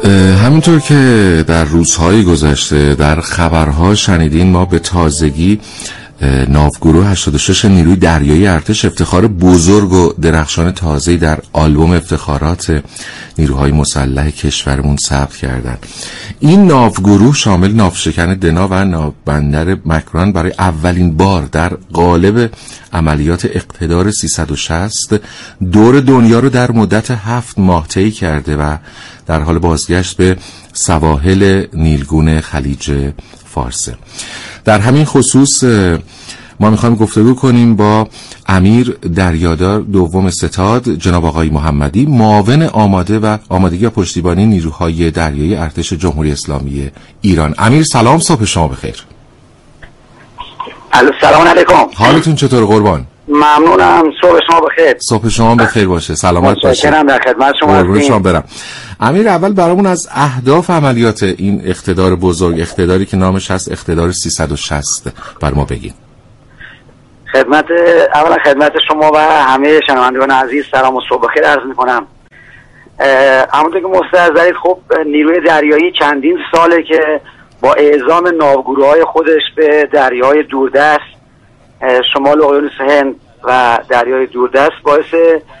همونطور که در روزهای گذشته در خبرها شنیدین، ما به تازگی ناوگروه 86 نیروی دریایی ارتش افتخار بزرگ و درخشان تازه‌ای در آلبوم افتخارات نیروهای مسلح کشورمون ثبت کردند. این ناوگروه شامل ناوشکن دنا و ناوبندر مکران برای اولین بار در قالب عملیات اقتدار 360 دور دنیا رو در مدت 7 ماه طی کرده و در حال بازگشت به سواحل نیلگون خلیج فارس. در همین خصوص ما میخوایم گفتگو کنیم با امیر دریادار دوم ستاد جناب آقای محمدی، معاون آمادگی و پشتیبانی نیروهای دریایی ارتش جمهوری اسلامی ایران. امیر سلام، صبح شما بخیر. سلام علیکم. حالتون چطور قربان؟ ممنونم، صبح شما بخیر. صبح شما بخیر باشه، سلامت باشید. متشکرم، در خدمت شما هستیم. برم. امیر، اول برامون از اهداف عملیات این اقتدار بزرگ، اقتداری که نامش هست اقتدار 360، بر ما بگین. اولا خدمت شما و همه شنوندگان عزیز سلام و صبح بخیر عرض میکنم. همونطور که مستحضرید، خب نیروی دریایی چندین ساله که با اعزام ناوگروهای خودش به دریاهای دوردست شمال اقیانوس هند و دریای دوردست باعث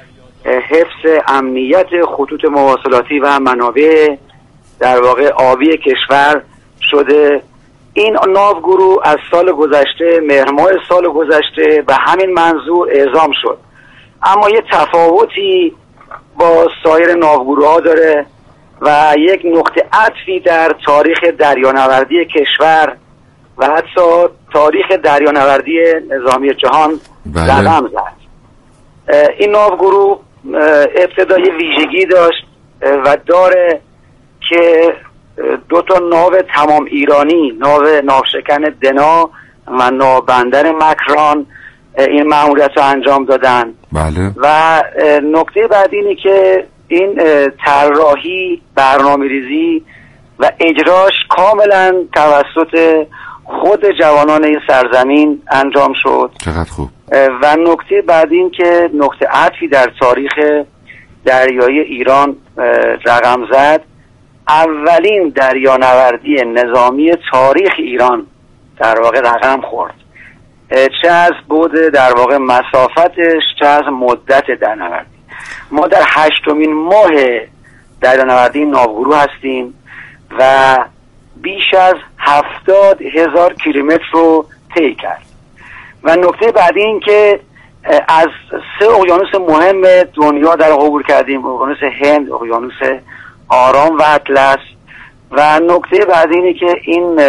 حفظ امنیت خطوط مواصلاتی و منابع در واقع آبی کشور شده. این ناوگروه از سال گذشته، مهر ماه سال گذشته، به همین منظور اعزام شد. اما یه تفاوتی با سایر ناوگروها داره و یک نقطه عطفی در تاریخ دریانوردی کشور و حتی تاریخ دریانوردی نظامی جهان رقم زد. این ناوگروه ابتدای ویژگی داشت و داره که 2 ناو تمام ایرانی، ناوشکن دنا و ناوبندر مکران این مأموریت رو انجام دادن. بله. و نکته بعد اینی که این طراحی، برنامه‌ریزی و اجراش کاملا توسط خود جوانان این سرزمین انجام شد. چقدر خوب. و نکته بعد این که نقطه عطفی در تاریخ دریایی ایران رقم زد، اولین دریانوردی نظامی تاریخ ایران در واقع رقم خورد، چه از بعد در واقع مسافتش، چه از مدت دریانوردی. ما در 8مین ماه دریانوردی ناوگروه هستیم و بیش از 70,000 کیلومتر رو طی کرد. و نکته بعدی این که از 3 اقیانوس مهم دنیا در عبور کردیم: اقیانوس هند، اقیانوس آرام و اطلس. و نکته بعدی اینه که این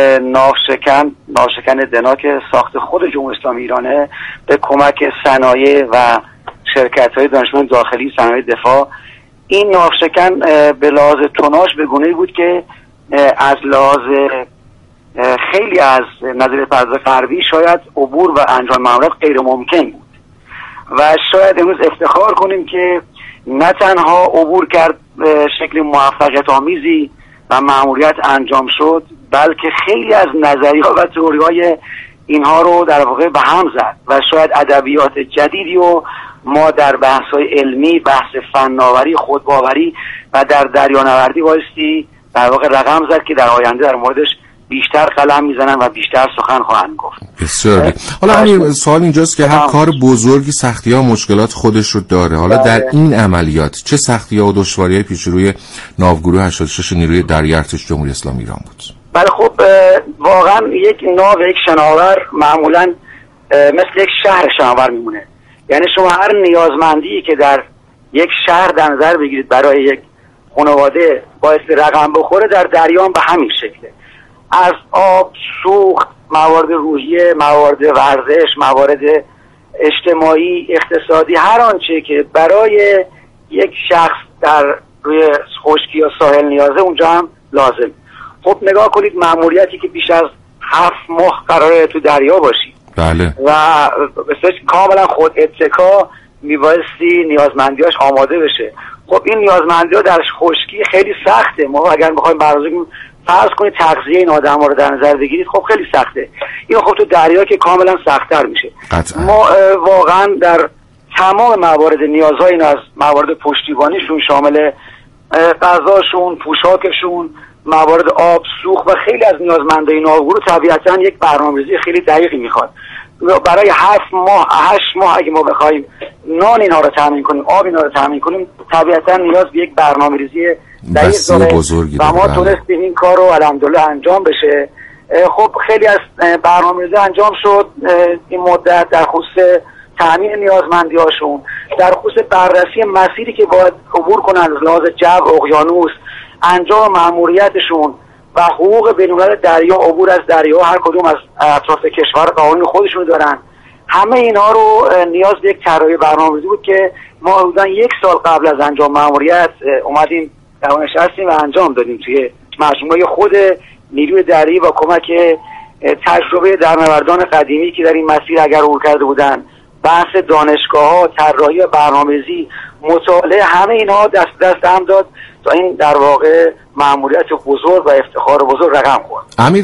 ناوشکن دنا که ساخت خود جمهوری اسلامی ایرانه، به کمک صنایع و شرکت‌های دانشمند داخلی صنایع دفاع، این ناوشکن به لحاظ توناژ به گونه‌ای بود که از لحاظ خیلی از نظریه پرداز غربی شاید عبور و انجام مأموریت غیر ممکن بود و شاید امروز افتخار کنیم که نه تنها عبور کرد به شکل موفقیت آمیزی و مأموریت انجام شد، بلکه خیلی از نظریه‌ها و تئوری‌های اینها رو در واقع به هم زد و شاید ادبیات جدیدی و ما در بحث‌های علمی، بحث فناوری، خودباوری و در دریانوردی بایستی در واقع رقم زد که در آینده در موردش بیشتر قلم میزنن و بیشتر سخن خواهند گفت. بسیار. حالا همین سوال اینجاست که هر کار بزرگی سختی‌ها و مشکلات خودش رو داره. حالا در این عملیات چه سختی‌ها و دشواری‌های پیش روی ناوگروه 86 نیروی دریایی ارتش جمهوری اسلامی ایران بود؟ بله، خب واقعا یک ناو، یک شناور معمولاً مثل یک شهر شناور میمونه. یعنی شما هر نیازمندی که در یک شهر در نظر بگیرید برای یک خانواده باعث رقم بخوره، در دریا به همین شکله. از آب، سوخت، موارد روحیه، موارد ورزش، موارد اجتماعی، اقتصادی، هر آنچه که برای یک شخص در روی خشکی یا ساحل نیازه، اونجا هم لازم. خب نگاه کنید، مأموریتی که بیش از 7 ماه قراره تو دریا باشی. بله. و بسیار کاملا خود اتکا میبایستی نیازمندیاش آماده بشه. خب این نیازمندی‌ها در خشکی خیلی سخته. ما اگر بخوایم برنامه‌ریزی کنیم، فرض کنید تغذیه این آدم‌ها رو در نظر بگیرید، خب خیلی سخته. این خب تو دریا که کاملا سخت‌تر میشه. قطعا. ما واقعا در تمام موارد نیازهای این از موارد پشتیبانیشون شامل غذاشون، پوشاکشون، موارد آب، سوخت و خیلی از نیازمندای ناوگورو طبیعتاً یک برنامه‌ریزی خیلی دقیقی میخواد. برای 8 ماه اگه ما بخوایم نان اینا رو تامین کنیم، آب اینا رو تامین کنیم، طبیعتاً نیاز به یک برنامه‌ریزی دقیق داره و ما تونستیم این کار رو الحمدلله انجام بشه. خب خیلی از برنامه‌ریزی انجام شد این مدت در خصوص تامین نیازمندی هاشون، در خصوص بررسی مسیری که باید عبور کنن از لحاظ جو، اقیانوس، انجام مأموریتشون و حقوق بین‌الملل دریا، عبور از دریا، هر کدوم از اطراف کشور قوانین خودشون دارن. همه اینها رو نیاز به یک طراحی برنامه‌ریزی بود که ما حدوداً 1 سال قبل از انجام مأموریت اومدیم نشستیم و انجام دادیم توی مجموعه خود نیروی دریایی با کمک تجربه درنوردان قدیمی که در این مسیر اگر عبور کرده بودن، بحث دانشگاه‌ها، طراحی برنامه‌ریزی، مطالعه، همه اینها دست هم داد تا این در واقع مأموریت بزرگ و افتخار بزرگ رقم خورد. امیر،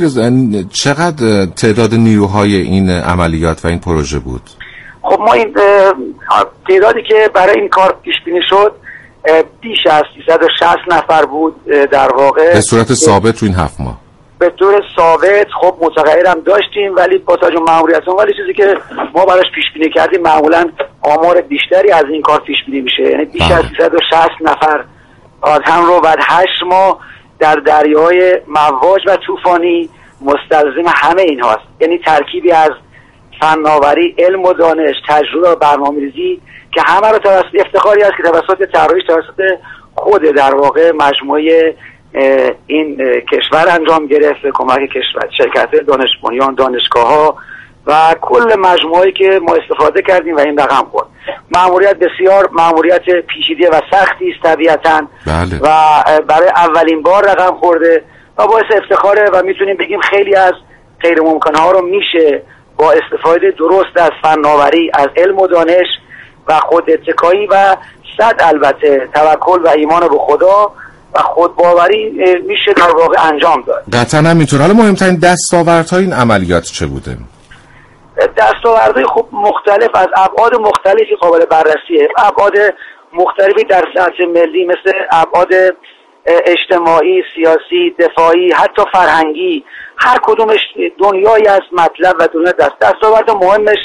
چقدر تعداد نیروهای این عملیات و این پروژه بود؟ خب ما این تعدادی که برای این کار پیش بینی شد بیش از 360 نفر بود در واقع به صورت ثابت تو این 7 ماه. به طور ثابت خب متغیر هم داشتیم، ولی با توجه مأموریتون، ولی چیزی که ما براش پیش بینی کردیم معمولا آمار بیشتری از این کار پیش بینی میشه، یعنی بیش از 360 نفر آدم رو بعد 8 ماه در دریاهای مواج و طوفانی مستلزم همه این هاست. یعنی ترکیبی از فناوری، علم و دانش، تجربه و برنامه‌ریزی که همه رو توسط افتخاری است که توسط طراحیش توسط خود در واقع مجموعه این کشور انجام گرفت، کمک کشور، شرکت دانش بنیان، دانشگاه‌ها و کل مجموعه‌ای که ما استفاده کردیم و این رقم خورد. مأموریت بسیار مأموریت پیچیده و سختی است طبیعتاً. بله. و برای اولین بار رقم خورده و باعث افتخاره و میتونیم بگیم خیلی از غیر ممکن‌ها رو میشه با استفاده درست از فناوری، از علم و دانش و خود اتکایی و البته توکل و ایمان به خدا و خودباوری میشه در واقع انجام داد. قطعاً همینطور. حالا مهمترین دستاوردهای این عملیات چه بوده؟ دستاوردهای خوب مختلف از ابعاد مختلفی قابل بررسیه. ابعاد مختلفی در سطح ملی مثل ابعاد اجتماعی، سیاسی، دفاعی، حتی فرهنگی، هر کدومش دنیایی از مطلب و دنیا دستاورد مهمش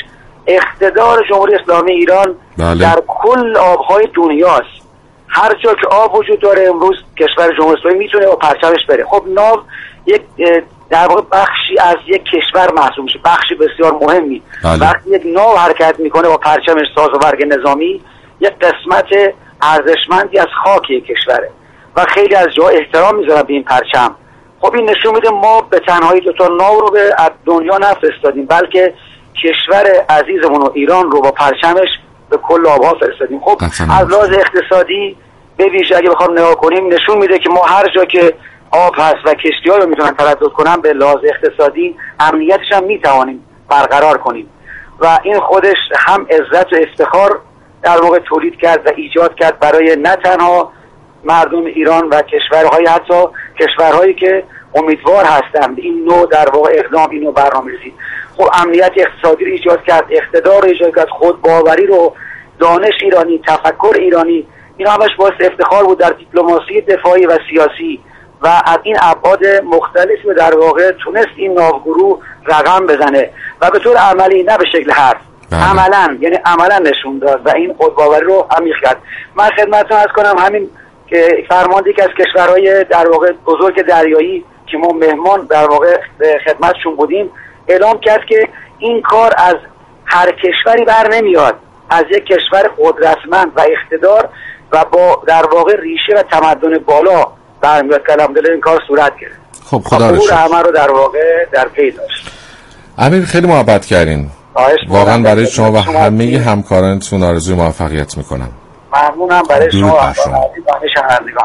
اقتدار جمهوری اسلامی ایران در کل آبهای دنیاست. هر جا که آب وجود داره امروز کشور جمهوری اسلامی میتونه با پرچمش بره. خب ناو یک در واقع بخشی از یک کشور محسوب میشه، بخشی بسیار مهمی. وقتی یک ناو حرکت میکنه با پرچمش ساز و برگ نظامی، یک قسمت ارزشمندی از خاک یک کشوره و خیلی از جا احترام میذارن به این پرچم. خب این نشون میده ما به تنهایی 2 تا ناو رو به دنیا نفرستادیم، بلکه کشور عزیزمون و ایران رو با پرچمش به کل آبها فرستادیم. خب از لحاظ اقتصادی به ویژه اگه بخوام نگاه کنیم نشون میده که ما هر جا که آب هست و کشتی‌ها رو میتونن تردد کنن به لحاظ اقتصادی امنیتش هم میتوانیم برقرار کنیم و این خودش هم عزت و افتخار در واقع تولید کرد و ایجاد کرد برای نه تنها مردم ایران و کشورهای، حتی کشورهایی که امیدوار هستند به این نوع در واقع اقدام، این نوع برنامه‌ریزی. خب امنیت اقتصادی رو ایجاد کرد، اقتدار رو ایجاد کرد، خودباوری رو، دانش ایرانی، تفکر ایرانی، اینا همش باعث افتخار بود در دیپلماسی دفاعی و سیاسی و از این ابعاد مختلفی در واقع تونست این ناوگروه رقم بزنه و به طور عملی، نه به شکل حرف، عملاً، یعنی عملاً نشون داد و این خودباوری رو عمیق کرد. من خدمتتون عرض کنم همین که فرمانده که از کشورهای در واقع بزرگ دریایی که ما مهمان در واقع خدمتشون بودیم اعلام کرد که این کار از هر کشوری بر نمیاد، از یک کشور قدرتمند و اقتدار و با در واقع ریشه و تمدن بالا برمیاد که الحمدلله این کار صورت گرفت. خب خدا رو شکر. همه رو در واقع در پی داشت. امیر خیلی محبت کردین. واقعا برای شما و همه همکارانتون آرزوی موفقیت میکنم. ممنونم برای شما و شنوندگان.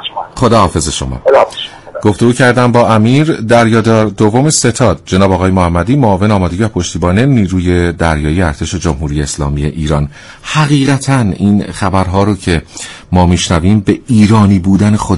خدا حافظ شما. گفتگو کردم با امیر دریادار دوم ستاد جناب آقای محمدی، معاون آمادگی و پشتیبانی نیروی دریایی ارتش جمهوری اسلامی ایران. حقیقتا این خبرها رو که ما میشنویم به ایرانی بودن خود